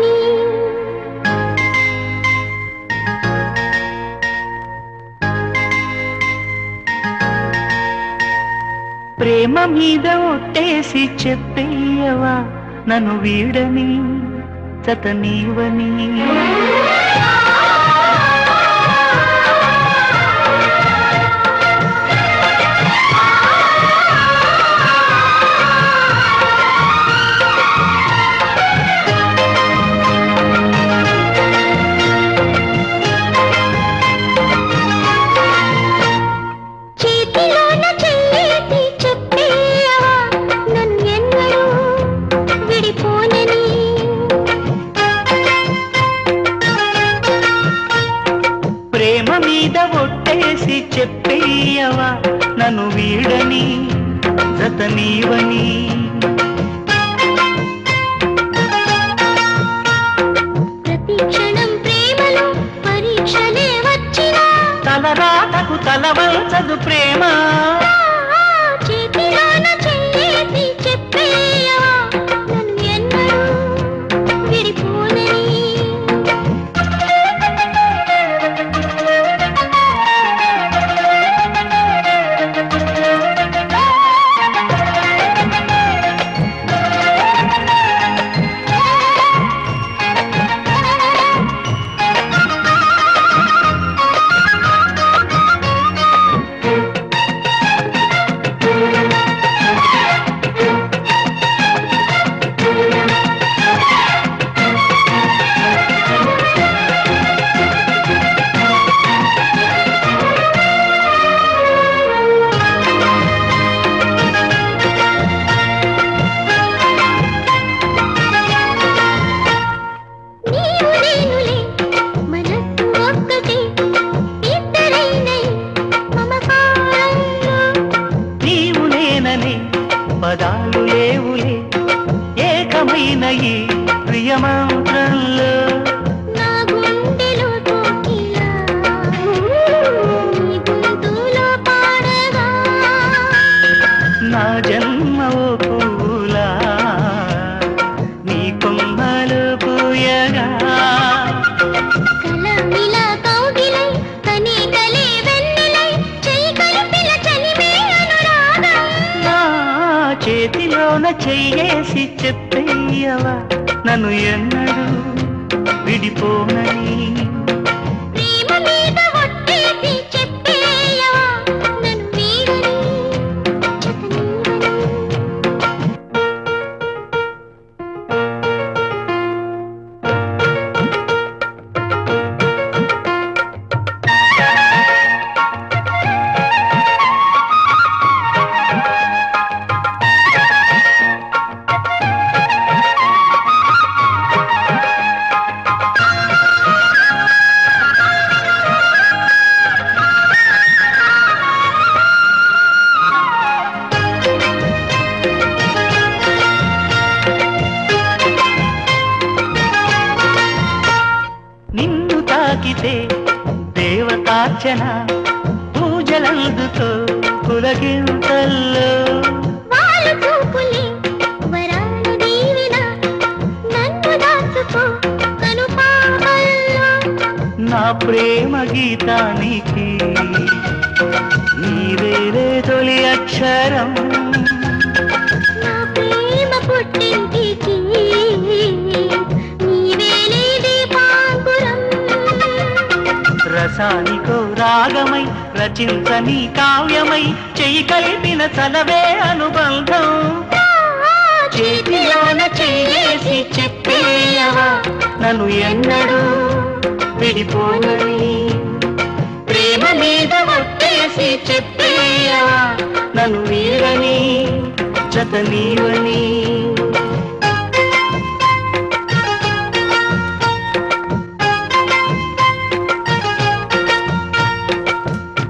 ప్రేమ మీద ఒట్టేసి చెప్పేయవా నన్ను వీడని జతనీవని. ప్రేమ మీద ఒట్టేసి చెప్పేయవా నన్ను వీడని జతనీవని. ప్రతి క్షణం ప్రేమలో పరీక్షలే వచ్చినా తలరాతకు తలవంచదు ప్రేమ. చేతిలోన చెయ్యేసి చెప్పేయవా నన్ను ఎన్నడూ విడిపోనని. పదాలు లేవులే ఏకమైన ఈ ప్రియమంత్రంలో. నా గుండెలో కోకిలా నీ గొంతులో పాడగా, నా జన్మ ఓ పూలా నీ కొమ్మలు పూయగా. కలమిలా కౌగిలై కనీకలే వెన్నెలై చెయ్యి కలిపిన చలిమే అనురాగం. చేతిలోన చెయ్యేసి చెప్పేయవా నన్ను ఎన్నడూ విడిపోనని. ప్రేమ మీద ఒట్టేసి చెప్పేయవా నన్ను వీడని జతనీవని. నిన్ను తాకితే దేవతార్చన పూజలందుతో పులకింతల్లో. వాళ్ళు చూపులే వరాలు దీవిన నన్ను దాచుకో కనుపాపల్లో. నా ప్రేమ గీతానికి నీవేరే తొలి అక్షరం. నా ప్రేమ పుట్టింటికి నీవేలే దీపాంకురం. రసానికో రాగమై రచించని కావ్యమై చెయ్యి కలిపిన చలవే అనుబంధం. చేతిలోన చెయ్యేసి చెప్పేయవా నన్ను ఎన్నడూ విడిపోనని. ప్రేమ మీద ఒట్టేసి చెప్పేయవా నన్ను వీడని జతనీవని.